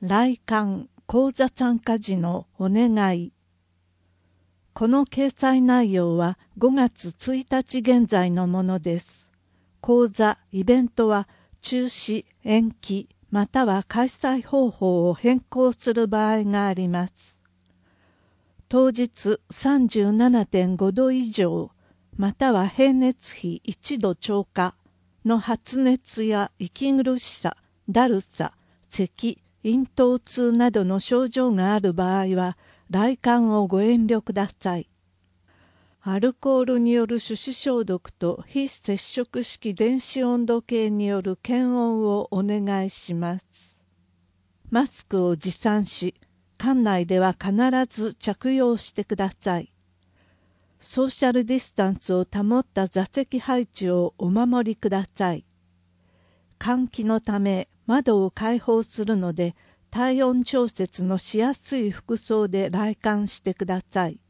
来館講座参加時のお願い。この掲載内容は5月1日現在のものです。講座・イベントは中止、延期、または開催方法を変更する場合があります。当日 37.5 度以上、または平熱比1度超過の発熱や息苦しさ、だるさ、咳、咽頭痛などの症状がある場合は、来館をご遠慮ください。アルコールによる手指消毒と非接触式電子温度計による検温をお願いします。マスクを持参し、館内では必ず着用してください。ソーシャルディスタンスを保った座席配置をお守りください。換気のため窓を開放するので、体温調節のしやすい服装で来館してください。